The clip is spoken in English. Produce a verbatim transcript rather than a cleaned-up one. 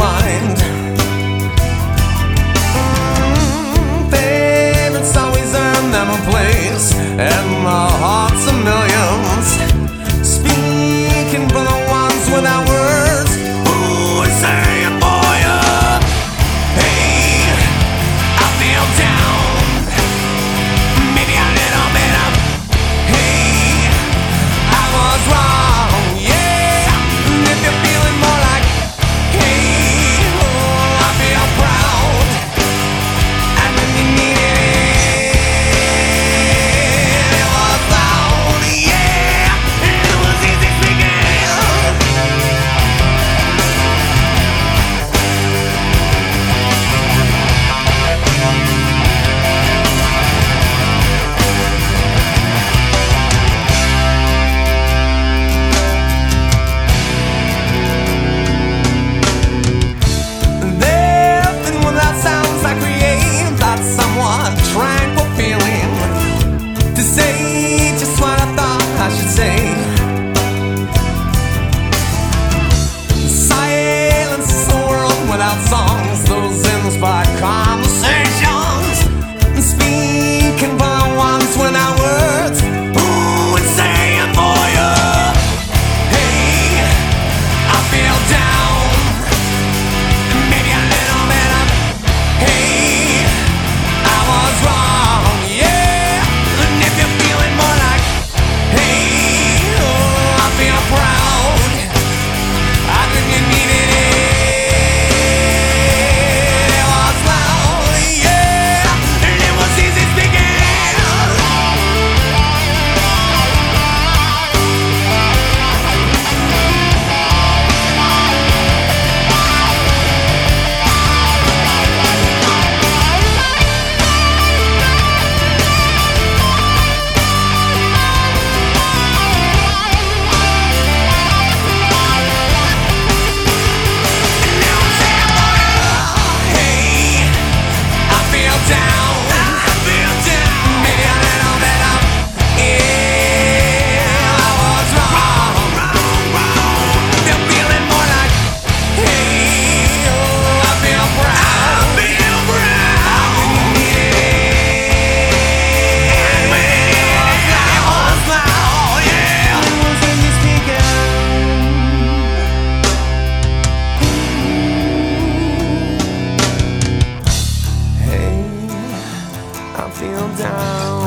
mind. Mm, babe, it's always earned them a place in the hearts of millions. Speaking for the ones without words who are saying for you. Hey, I feel down, maybe a little bit up. Hey, I was wrong, yeah. And if you're feeling more like, hey, oh, I feel proud. And when you needed it, it was loud, yeah. And it was easy speaking. Living without sounds I create that somewhat tranquil feeling to say just what I thought I should say. Silence is the world without songs, those inspired conversations. Speaking for the ones without words who would say it for you. Hey, I feel down, maybe a little bit up. Hey, I was wrong, yeah. And if you're feeling more like, hey, oh, I feel proud. I think you needed it. It was loud, yeah. And it was easy speaking. I feel down.